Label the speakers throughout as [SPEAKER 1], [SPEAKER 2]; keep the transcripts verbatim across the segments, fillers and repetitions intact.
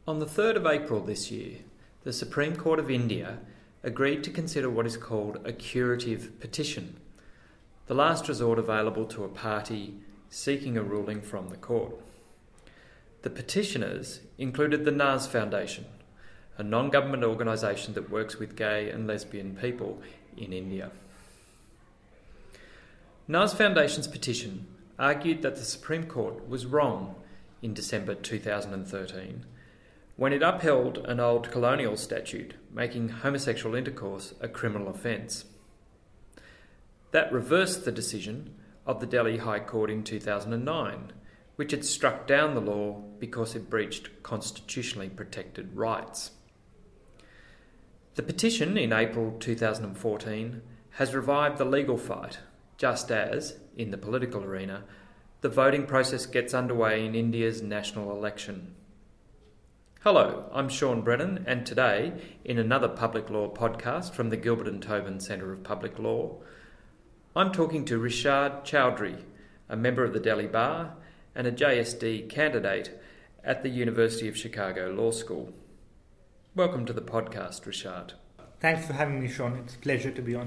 [SPEAKER 1] On the third of April this year, the Supreme Court of India agreed to consider what is called a curative petition, the last resort available to a party seeking a ruling from the court. The petitioners included the Naz Foundation, a non-government organisation that works with gay and lesbian people in India. Naz Foundation's petition argued that the Supreme Court was wrong in December two thousand thirteen when it upheld an old colonial statute making homosexual intercourse a criminal offence. That reversed the decision of the Delhi High Court in two thousand nine, which had struck down the law because it breached constitutionally protected rights. The petition in April two thousand fourteen has revived the legal fight, just as, in the political arena, the voting process gets underway in India's national election. Hello, I'm Sean Brennan, and today, in another Public Law podcast from the Gilbert and Tobin Centre of Public Law, I'm talking to Rishad Chowdhury, a member of the Delhi Bar and a J S D candidate at the University of Chicago Law School. Welcome to the podcast, Rishad.
[SPEAKER 2] Thanks for having me, Sean. It's a pleasure to be on.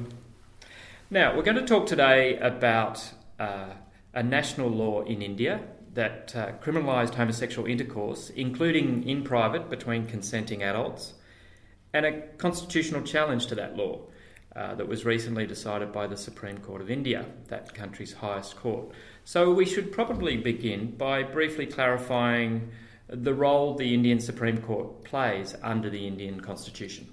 [SPEAKER 1] Now, we're going to talk today about uh, a national law in India that uh, criminalised homosexual intercourse, including in private between consenting adults, and a constitutional challenge to that law uh, that was recently decided by the Supreme Court of India, that country's highest court. So we should probably begin by briefly clarifying the role the Indian Supreme Court plays under the Indian Constitution.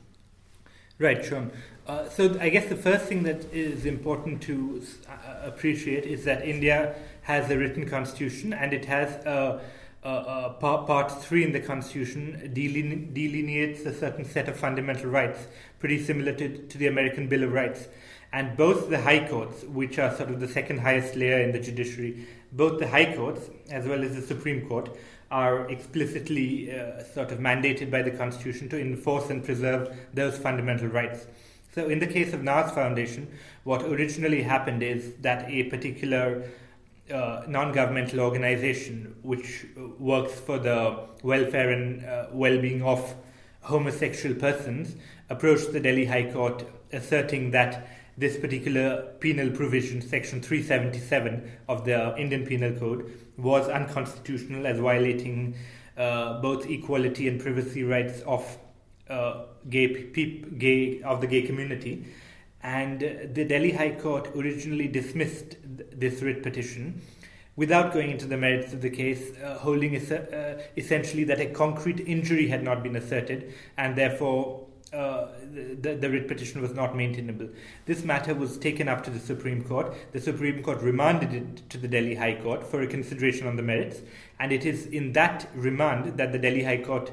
[SPEAKER 2] Right, Sean. Uh, so I guess the first thing that is important to uh, appreciate is that India has a written constitution, and it has a, a, a part, part three in the constitution deline, delineates a certain set of fundamental rights, pretty similar to, to the American Bill of Rights. And both the high courts, which are sort of the second highest layer in the judiciary, both the high courts as well as the Supreme Court are explicitly uh, sort of mandated by the Constitution to enforce and preserve those fundamental rights. So in the case of Naz Foundation, what originally happened is that a particular uh, non-governmental organization which works for the welfare and uh, well-being of homosexual persons approached the Delhi High Court asserting that this particular penal provision, section three seventy-seven of the Indian Penal Code, was unconstitutional as violating uh, both equality and privacy rights of uh, gay, peop, gay of the gay community. And uh, the Delhi High Court originally dismissed th- this writ petition without going into the merits of the case, uh, holding es- uh, essentially that a concrete injury had not been asserted, and therefore Uh, the, the writ petition was not maintainable. This matter was taken up to the Supreme Court. The Supreme Court remanded it to the Delhi High Court for a consideration on the merits, and it is in that remand that the Delhi High Court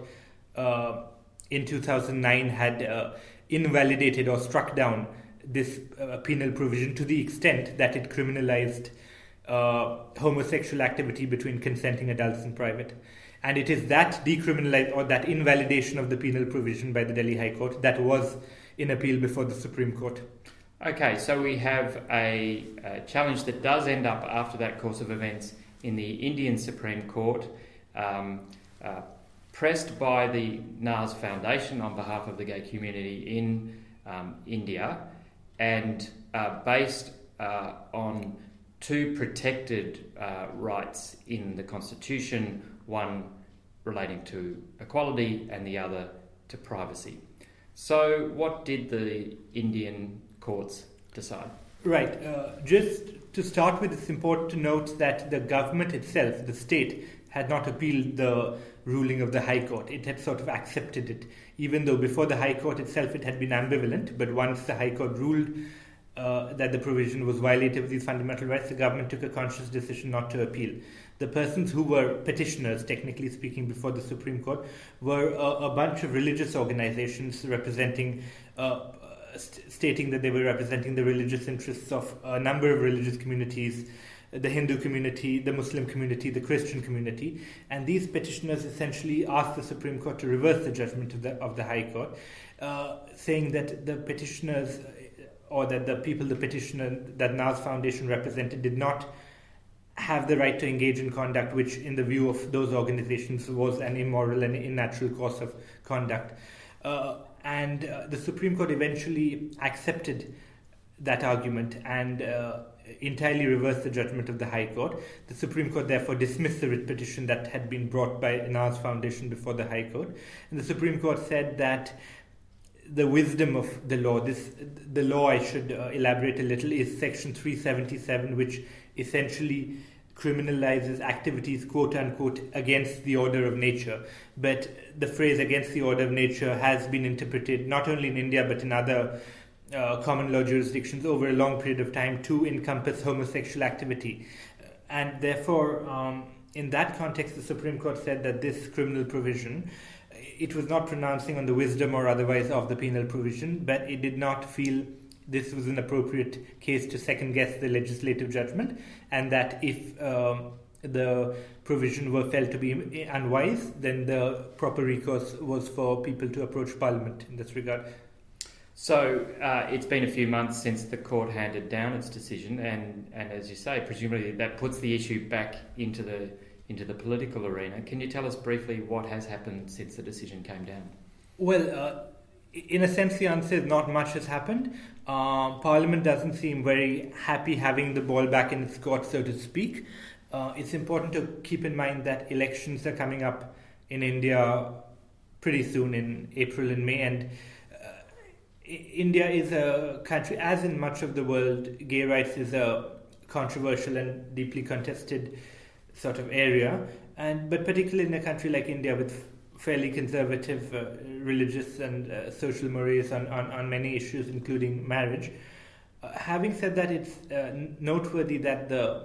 [SPEAKER 2] uh, in two thousand nine had uh, invalidated or struck down this uh, penal provision to the extent that it criminalized uh, homosexual activity between consenting adults in private. And it is that decriminalization or that invalidation of the penal provision by the Delhi High Court that was in appeal before the Supreme Court.
[SPEAKER 1] Okay, so we have a, a challenge that does end up after that course of events in the Indian Supreme Court, um, uh, pressed by the Naz Foundation on behalf of the gay community in um, India, and uh, based uh, on two protected uh, rights in the Constitution, one relating to equality and the other to privacy. So what did the Indian courts decide?
[SPEAKER 2] Right. Uh, just to start with, it's important to note that the government itself, the state, had not appealed the ruling of the High Court. It had sort of accepted it, even though before the High Court itself it had been ambivalent. But once the High Court ruled uh, that the provision was violative of these fundamental rights, the government took a conscious decision not to appeal. The persons who were petitioners, technically speaking, before the Supreme Court were a, a bunch of religious organizations representing, uh, st- stating that they were representing the religious interests of a number of religious communities, the Hindu community, the Muslim community, the Christian community. And these petitioners essentially asked the Supreme Court to reverse the judgment of the, of the High Court, uh, saying that the petitioners, or that the people the petitioner that Naz Foundation represented, did not have the right to engage in conduct which, in the view of those organizations, was an immoral and unnatural course of conduct. Uh, and uh, the Supreme Court eventually accepted that argument and uh, entirely reversed the judgment of the High Court. The Supreme Court therefore dismissed the writ petition that had been brought by Nas Foundation before the High Court. And the Supreme Court said that the wisdom of the law, this the law I should uh, elaborate a little, is Section three seventy-seven, which essentially criminalizes activities, quote unquote, against the order of nature. But the phrase against the order of nature has been interpreted not only in India but in other uh, common law jurisdictions over a long period of time to encompass homosexual activity. And therefore, um, in that context, the Supreme Court said that this criminal provision, it was not pronouncing on the wisdom or otherwise of the penal provision, but it did not feel this was an appropriate case to second-guess the legislative judgment, and that if um, the provision were felt to be unwise, then the proper recourse was for people to approach Parliament in this regard.
[SPEAKER 1] So uh, it's been a few months since the court handed down its decision, and, and as you say, presumably that puts the issue back into the into the political arena. Can you tell us briefly what has happened since the decision came down?
[SPEAKER 2] Well, uh, in a sense, the answer is not much has happened. Uh, Parliament doesn't seem very happy having the ball back in its court, so to speak. Uh, it's important to keep in mind that elections are coming up in India pretty soon in April and May, and uh, India is a country, as in much of the world, gay rights is a controversial and deeply contested sort of area, and but particularly in a country like India with fairly conservative uh, religious and uh, social mores on, on, on many issues, including marriage. Uh, having said that, it's uh, noteworthy that the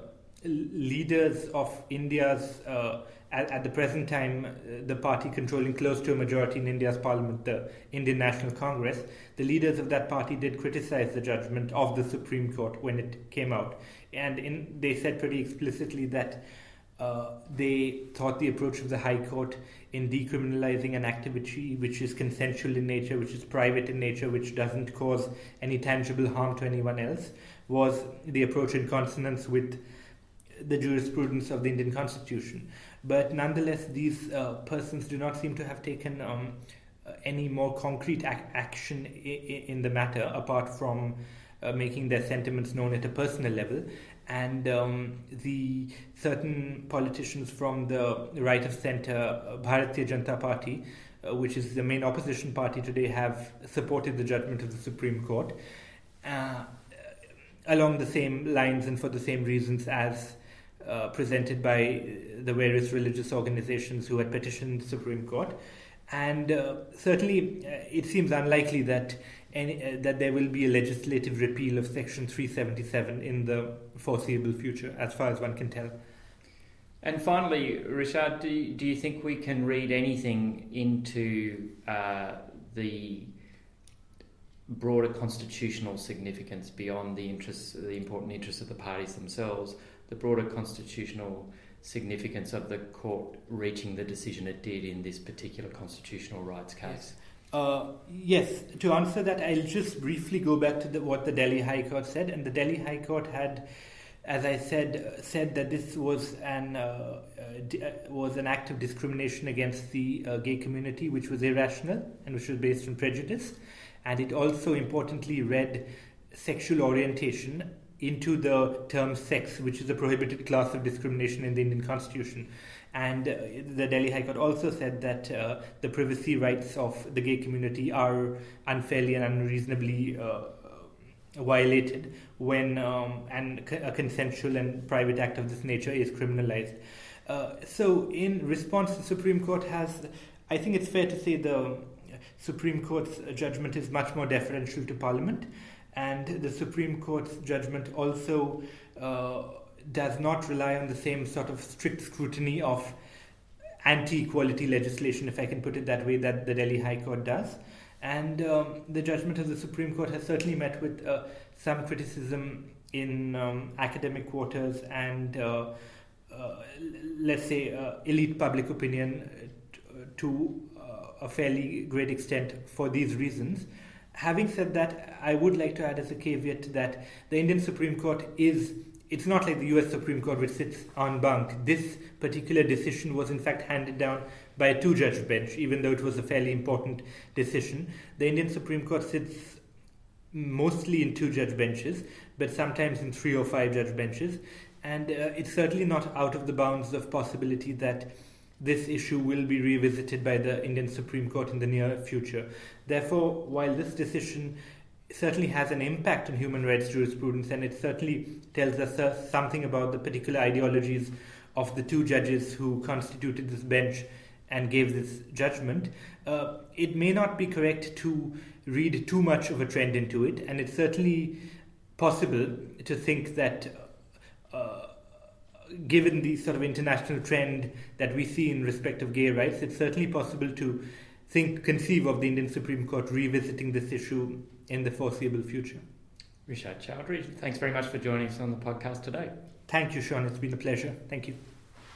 [SPEAKER 2] leaders of India's, uh, at, at the present time, uh, the party controlling close to a majority in India's parliament, the Indian National Congress, the leaders of that party did criticize the judgment of the Supreme Court when it came out. And in, they said pretty explicitly that Uh, they thought the approach of the High Court in decriminalizing an activity which is consensual in nature, which is private in nature, which doesn't cause any tangible harm to anyone else, was the approach in consonance with the jurisprudence of the Indian Constitution. But nonetheless, these uh, persons do not seem to have taken um, any more concrete ac- action I- in the matter, apart from uh, making their sentiments known at a personal level. And um, the certain politicians from the right of centre, uh, Bharatiya Janata Party, uh, which is the main opposition party today, have supported the judgment of the Supreme Court uh, along the same lines and for the same reasons as uh, presented by the various religious organizations who had petitioned the Supreme Court. And uh, certainly uh, it seems unlikely that Any, uh, that there will be a legislative repeal of Section three seventy-seven in the foreseeable future, as far as one can tell.
[SPEAKER 1] And finally, Rishad, do you, do you think we can read anything into uh, the broader constitutional significance beyond the interests, the important interests of the parties themselves, the broader constitutional significance of the court reaching the decision it did in this particular constitutional rights case?
[SPEAKER 2] Yes. Uh, yes, to answer that, I'll just briefly go back to the, what the Delhi High Court said. And the Delhi High Court had, as I said, uh, said that this was an uh, uh, d- uh, was an act of discrimination against the uh, gay community, which was irrational and which was based on prejudice. And it also importantly read sexual orientation into the term sex, which is a prohibited class of discrimination in the Indian Constitution. And uh, the Delhi High Court also said that uh, the privacy rights of the gay community are unfairly and unreasonably uh, violated when um, and a consensual and private act of this nature is criminalized. Uh, so in response, the Supreme Court has, I think it's fair to say the Supreme Court's judgment is much more deferential to Parliament, and the Supreme Court's judgment also uh, does not rely on the same sort of strict scrutiny of anti-equality legislation, if I can put it that way, that the Delhi High Court does. And um, the judgment of the Supreme Court has certainly met with uh, some criticism in um, academic quarters and, uh, uh, let's say, uh, elite public opinion t- to uh, a fairly great extent for these reasons. Having said that, I would like to add as a caveat that the Indian Supreme Court is it's not like the U S Supreme Court which sits en banc. This particular decision was in fact handed down by a two-judge bench, even though it was a fairly important decision. The Indian Supreme Court sits mostly in two-judge benches, but sometimes in three or five-judge benches. And uh, it's certainly not out of the bounds of possibility that this issue will be revisited by the Indian Supreme Court in the near future. Therefore, while this decision certainly has an impact on human rights jurisprudence, and it certainly tells us uh, something about the particular ideologies of the two judges who constituted this bench and gave this judgment, uh, it may not be correct to read too much of a trend into it, and it's certainly possible to think that uh, given the sort of international trend that we see in respect of gay rights, it's certainly possible to think, conceive of the Indian Supreme Court revisiting this issue in the foreseeable future.
[SPEAKER 1] Rishad Chaudhry, thanks very much for joining us on the podcast today.
[SPEAKER 2] Thank you, Sean. It's been a pleasure. Thank you.